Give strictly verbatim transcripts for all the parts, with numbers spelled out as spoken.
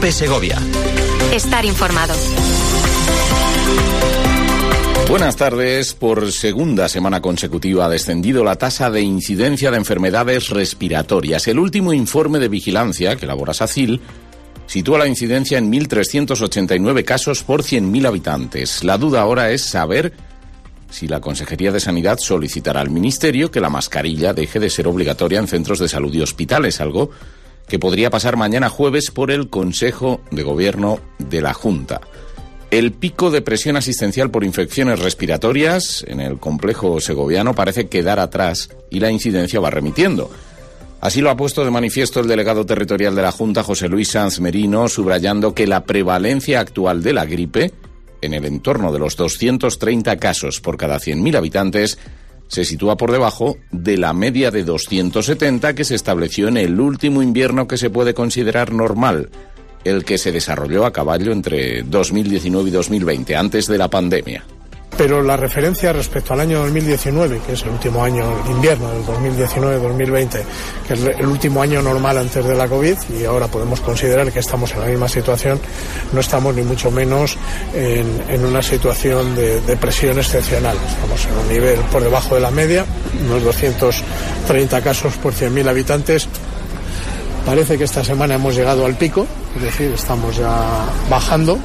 COPE Segovia. Estar informado. Buenas tardes. Por segunda semana consecutiva ha descendido la tasa de incidencia de enfermedades respiratorias. El último informe de vigilancia que elabora SACIL sitúa la incidencia en mil trescientos ochenta y nueve casos por cien mil habitantes. La duda ahora es saber si la Consejería de Sanidad solicitará al Ministerio que la mascarilla deje de ser obligatoria en centros de salud y hospitales, algo que podría pasar mañana jueves por el Consejo de Gobierno de la Junta. El pico de presión asistencial por infecciones respiratorias en el complejo segoviano parece quedar atrás y la incidencia va remitiendo. Así lo ha puesto de manifiesto el delegado territorial de la Junta, José Luis Sanz Merino, subrayando que la prevalencia actual de la gripe, en el entorno de los doscientos treinta casos por cada cien mil habitantes, se sitúa por debajo de la media de doscientos setenta que se estableció en el último invierno que se puede considerar normal, el que se desarrolló a caballo entre dos mil diecinueve y dos mil veinte, antes de la pandemia. Pero la referencia respecto al año dos mil diecinueve, que es el último año, el invierno del dos mil diecinueve dos mil veinte, que es el último año normal antes de la COVID, y ahora podemos considerar que estamos en la misma situación, no estamos ni mucho menos en, en una situación de, de presión excepcional. Estamos en un nivel por debajo de la media, unos doscientos treinta casos por cien mil habitantes. Parece que esta semana hemos llegado al pico, es decir, estamos ya bajando.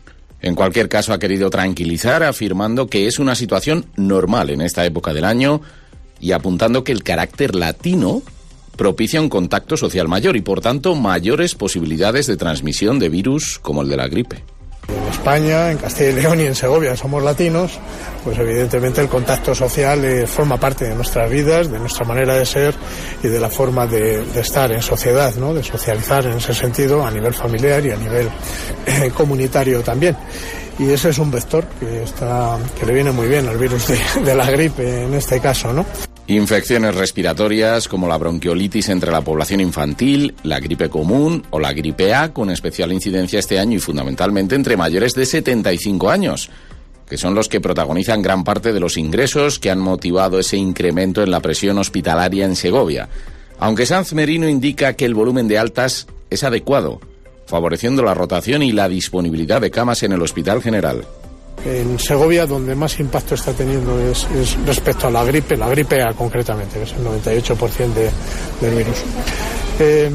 En cualquier caso, ha querido tranquilizar, afirmando que es una situación normal en esta época del año y apuntando que el carácter latino propicia un contacto social mayor y, por tanto, mayores posibilidades de transmisión de virus como el de la gripe. En España, en Castilla y León y en Segovia somos latinos, pues evidentemente el contacto social eh, forma parte de nuestras vidas, de nuestra manera de ser y de la forma de, de estar en sociedad, ¿no? De socializar en ese sentido a nivel familiar y a nivel eh, comunitario también. Y ese es un vector que está que le viene muy bien al virus de, de la gripe en este caso, ¿no? Infecciones respiratorias como la bronquiolitis entre la población infantil, la gripe común o la gripe A, con especial incidencia este año y fundamentalmente entre mayores de setenta y cinco años, que son los que protagonizan gran parte de los ingresos que han motivado ese incremento en la presión hospitalaria en Segovia. Aunque Sanz Merino indica que el volumen de altas es adecuado, favoreciendo la rotación y la disponibilidad de camas en el Hospital General. En Segovia, donde más impacto está teniendo es, es respecto a la gripe, la gripe A concretamente, que es el noventa y ocho por ciento de, del virus. Eh,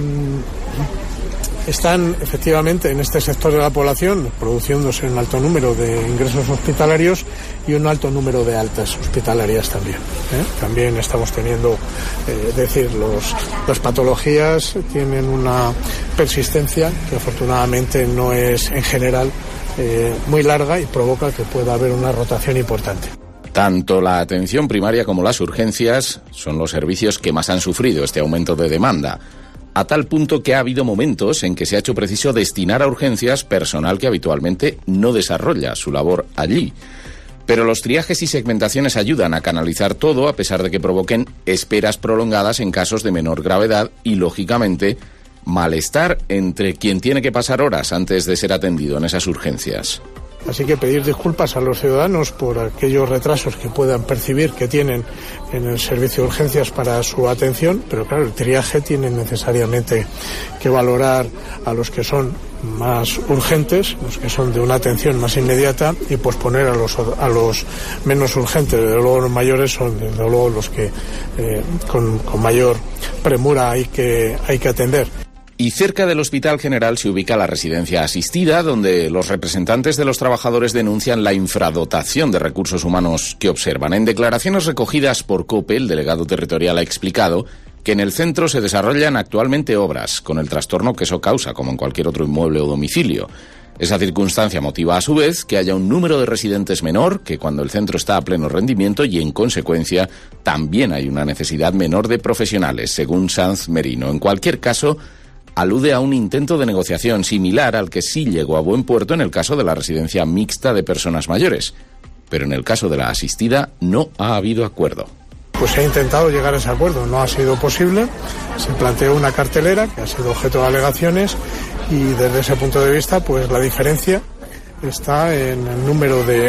están efectivamente en este sector de la población produciéndose un alto número de ingresos hospitalarios y un alto número de altas hospitalarias también. ¿eh? También estamos teniendo, eh, es decir, los, las patologías tienen una persistencia que afortunadamente no es en general Eh, muy larga y provoca que pueda haber una rotación importante. Tanto la atención primaria como las urgencias son los servicios que más han sufrido este aumento de demanda, a tal punto que ha habido momentos en que se ha hecho preciso destinar a urgencias personal que habitualmente no desarrolla su labor allí. Pero los triajes y segmentaciones ayudan a canalizar todo, a pesar de que provoquen esperas prolongadas en casos de menor gravedad y, lógicamente, malestar entre quien tiene que pasar horas antes de ser atendido en esas urgencias. Así que pedir disculpas a los ciudadanos por aquellos retrasos que puedan percibir que tienen en el servicio de urgencias para su atención, pero claro, el triaje tiene necesariamente que valorar a los que son más urgentes, los que son de una atención más inmediata, y posponer a los a los menos urgentes. Desde luego los mayores son desde luego los que eh, con, con mayor premura hay que hay que atender. Y cerca del Hospital General se ubica la residencia asistida, donde los representantes de los trabajadores denuncian la infradotación de recursos humanos que observan. En declaraciones recogidas por COPE, el delegado territorial ha explicado que en el centro se desarrollan actualmente obras, con el trastorno que eso causa, como en cualquier otro inmueble o domicilio. Esa circunstancia motiva a su vez que haya un número de residentes menor que cuando el centro está a pleno rendimiento y, en consecuencia, también hay una necesidad menor de profesionales, según Sanz Merino. En cualquier caso, alude a un intento de negociación similar al que sí llegó a buen puerto en el caso de la residencia mixta de personas mayores, pero en el caso de la asistida no ha habido acuerdo. Pues se ha intentado llegar a ese acuerdo, no ha sido posible, se planteó una cartelera que ha sido objeto de alegaciones y desde ese punto de vista pues la diferencia está en el número de,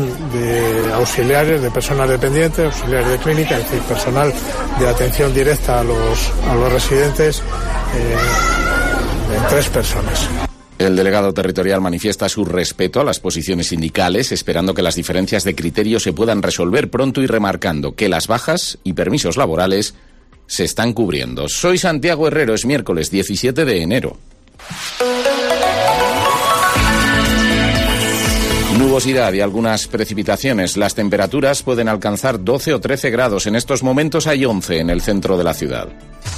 de auxiliares, de personas dependientes, auxiliares de clínica, es decir, personal de atención directa a los, a los residentes, eh, en tres personas. El delegado territorial manifiesta su respeto a las posiciones sindicales, esperando que las diferencias de criterio se puedan resolver pronto y remarcando que las bajas y permisos laborales se están cubriendo. Soy Santiago Herrero, es miércoles diecisiete de enero. Nubosidad y algunas precipitaciones. Las temperaturas pueden alcanzar doce o trece grados. En estos momentos hay once en el centro de la ciudad.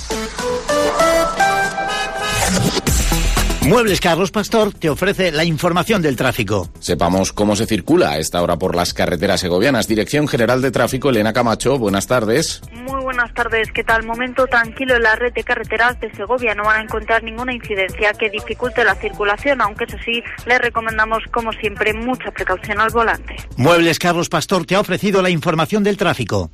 Muebles Carlos Pastor te ofrece la información del tráfico. Sepamos cómo se circula a esta hora por las carreteras segovianas. Dirección General de Tráfico, Elena Camacho, buenas tardes. Muy buenas tardes, ¿qué tal? Momento tranquilo en la red de carreteras de Segovia. No van a encontrar ninguna incidencia que dificulte la circulación, aunque eso sí, les recomendamos, como siempre, mucha precaución al volante. Muebles Carlos Pastor te ha ofrecido la información del tráfico.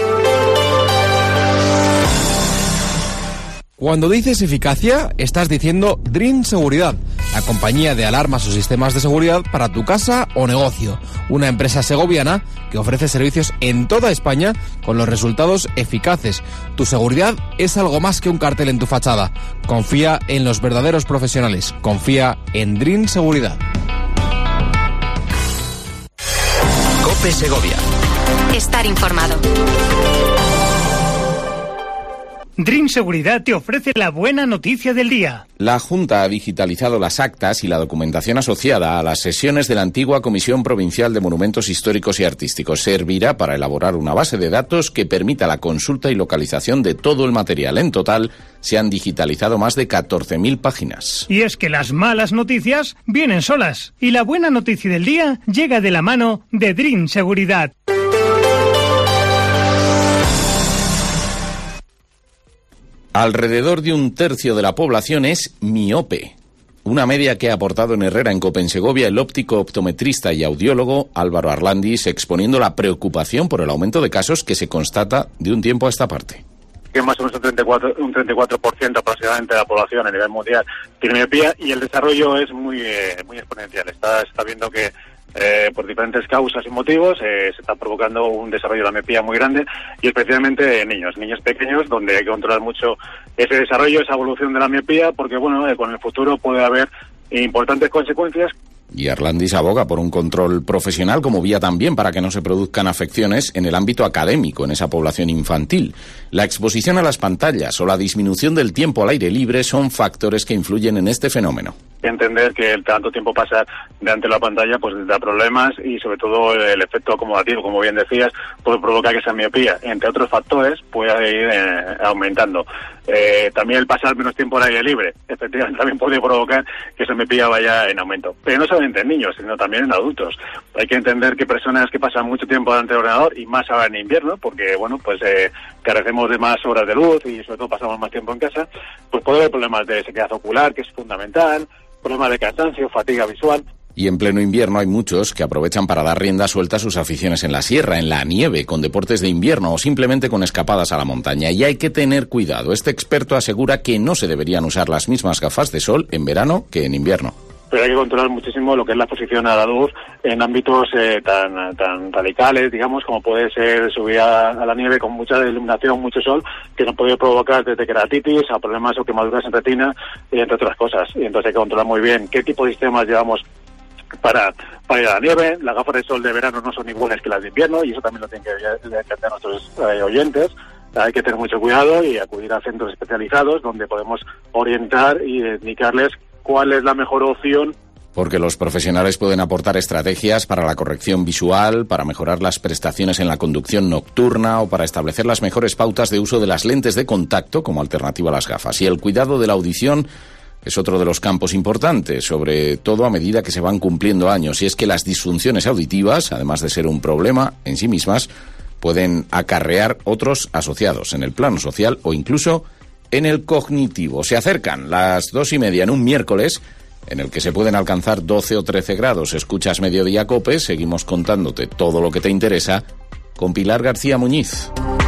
Cuando dices eficacia, estás diciendo Dream Seguridad, la compañía de alarmas o sistemas de seguridad para tu casa o negocio. Una empresa segoviana que ofrece servicios en toda España con los resultados eficaces. Tu seguridad es algo más que un cartel en tu fachada. Confía en los verdaderos profesionales. Confía en Dream Seguridad. COPE Segovia. Estar informado. Dream Seguridad te ofrece la buena noticia del día. La Junta ha digitalizado las actas y la documentación asociada a las sesiones de la antigua Comisión Provincial de Monumentos Históricos y Artísticos. Servirá para elaborar una base de datos que permita la consulta y localización de todo el material. En total, se han digitalizado más de catorce mil páginas. Y es que las malas noticias vienen solas. Y la buena noticia del día llega de la mano de Dream Seguridad. Alrededor de un tercio de la población es miope. Una media que ha aportado en Herrera, en COPE en Segovia, el óptico optometrista y audiólogo Álvaro Arlandis, exponiendo la preocupación por el aumento de casos que se constata de un tiempo a esta parte. Que más o menos un treinta y cuatro, un treinta y cuatro por ciento aproximadamente de la población a nivel mundial tiene miopía y el desarrollo es muy, eh, muy exponencial. Está, está viendo que Eh, por diferentes causas y motivos eh, se está provocando un desarrollo de la miopía muy grande y especialmente en niños, niños pequeños, donde hay que controlar mucho ese desarrollo, esa evolución de la miopía, porque bueno, eh, con el futuro puede haber importantes consecuencias. Y Arlandis aboga por un control profesional como vía también para que no se produzcan afecciones en el ámbito académico en esa población infantil. La exposición a las pantallas o la disminución del tiempo al aire libre son factores que influyen en este fenómeno. Entender que el tanto tiempo pasar delante de la pantalla pues da problemas y sobre todo el efecto acumulativo, como bien decías, puede provocar que esa miopía, entre otros factores, pueda ir eh, aumentando. Eh, también el pasar menos tiempo al aire libre, efectivamente, también puede provocar que esa miopía vaya en aumento. Pero no solamente en niños, sino también en adultos. Hay que entender que personas que pasan mucho tiempo delante del ordenador, y más ahora en invierno, porque bueno, pues eh, carecemos de más horas de luz y sobre todo pasamos más tiempo en casa, pues puede haber problemas de sequedad ocular, que es fundamental, problemas de cansancio, fatiga visual. Y en pleno invierno hay muchos que aprovechan para dar rienda suelta a sus aficiones en la sierra, en la nieve, con deportes de invierno o simplemente con escapadas a la montaña. Y hay que tener cuidado. Este experto asegura que no se deberían usar las mismas gafas de sol en verano que en invierno. Pero hay que controlar muchísimo lo que es la exposición a la luz en ámbitos eh, tan tan radicales, digamos, como puede ser subir a, a la nieve con mucha iluminación, mucho sol, que nos puede provocar desde queratitis a problemas o quemaduras en retina, y entre otras cosas. Y entonces hay que controlar muy bien qué tipo de sistemas llevamos para, para ir a la nieve. Las gafas de sol de verano no son iguales que las de invierno, y eso también lo tienen que entender nuestros eh, oyentes. Hay que tener mucho cuidado y acudir a centros especializados donde podemos orientar y indicarles cuál es la mejor opción. Porque los profesionales pueden aportar estrategias para la corrección visual, para mejorar las prestaciones en la conducción nocturna o para establecer las mejores pautas de uso de las lentes de contacto como alternativa a las gafas. Y el cuidado de la audición es otro de los campos importantes, sobre todo a medida que se van cumpliendo años. Y es que las disfunciones auditivas, además de ser un problema en sí mismas, pueden acarrear otros asociados en el plano social o incluso en el cognitivo. Se acercan las dos y media en un miércoles en el que se pueden alcanzar doce o trece grados. Escuchas Mediodía COPE, seguimos contándote todo lo que te interesa con Pilar García Muñiz.